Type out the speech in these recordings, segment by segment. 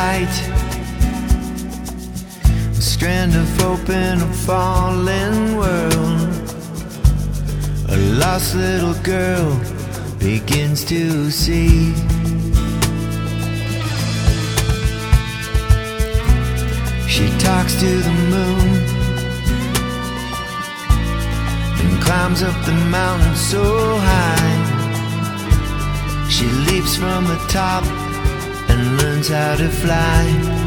light, a strand of hope in a fallen world. A lost little girl begins to see. She talks to the moon and climbs up the mountain so high. She leaps from the top and learns how to fly.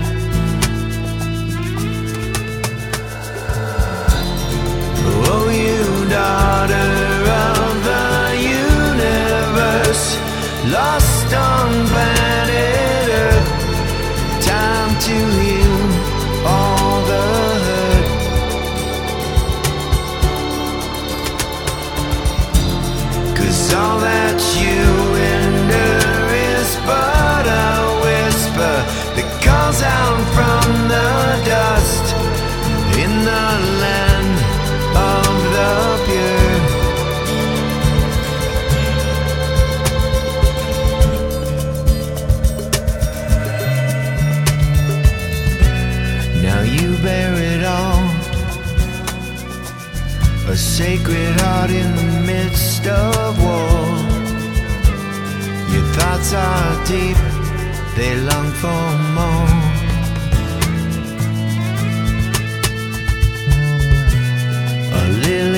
Oh, you daughter of the universe, lost on planet Earth, time to heal all the hurt. 'Cause all that you endure is but a whisper that calls out from the dust in the land of the pure. Now you bear it all, a sacred heart in the midst of war. Your thoughts are deep, they long for more. A little